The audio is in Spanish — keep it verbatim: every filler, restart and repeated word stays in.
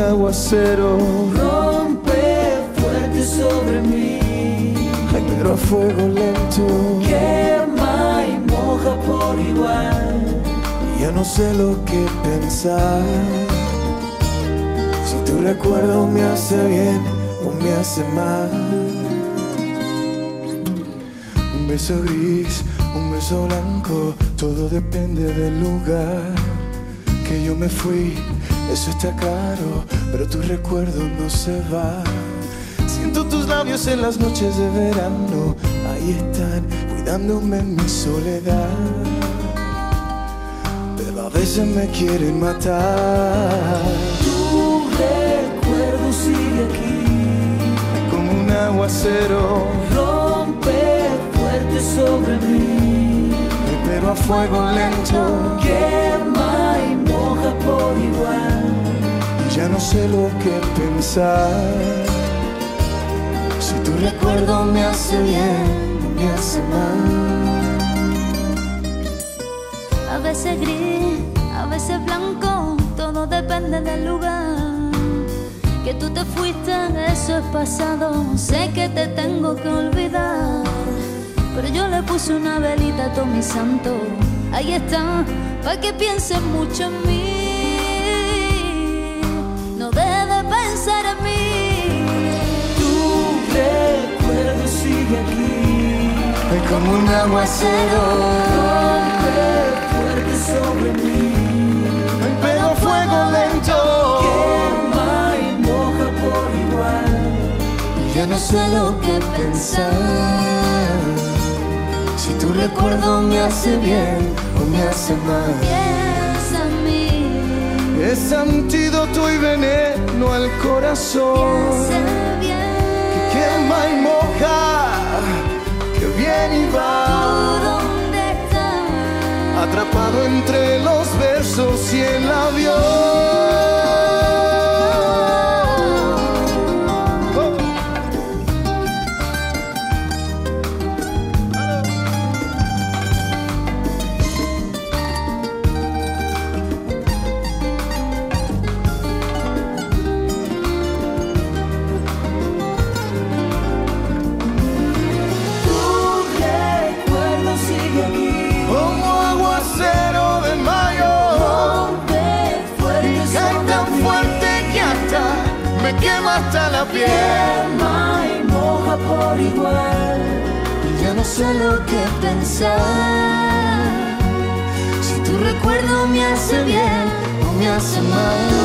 aguacero rompe fuerte sobre mí. Ay, pero a fuego lento Quema y moja por igual. ya no sé lo que pensar. Si tu recuerdo me hace bien o me hace mal. Un beso gris, un beso blanco, todo depende del lugar que yo me fui. Eso está claro, pero tu recuerdo no se va. Siento tus labios en las noches de verano, ahí están, cuidándome en mi soledad. Pero a veces me quieren matar. Tu recuerdo sigue aquí, Como un aguacero, rompe fuerte sobre mí. pero a fuego lento Quema y moja por igual. ya no sé lo que pensar. Si tu recuerdo me hace bien o me hace mal. A veces gris, a veces blanco, todo depende del lugar. Que tú te fuiste, eso es pasado, sé que te tengo que olvidar. Pero yo le puse una velita a todo mi santo, ahí está, pa' que pienses mucho en mí. No debes pensar en mí. Tu recuerdo sigue aquí, Es como un aguacero, rompe fuerte sobre mí. pero a fuego lento Quema y moja por igual. ya no sé lo que pensar. Si tu recuerdo me hace bien o me hace mal. Piensa en mí, Es antídoto y veneno al corazón, piensa bien. quema y moja, que viene y ¿Tú va, dónde estás? atrapado entre los versos y el avión. Tu recuerdo sigue aquí, Como aguacero de mayo, rompe fuerte y cae sobre tan mí. fuerte que hasta me quema hasta la piel. Quema y moja por igual. Ya no sé lo que pensar. Si tu recuerdo me hace bien o me hace mal.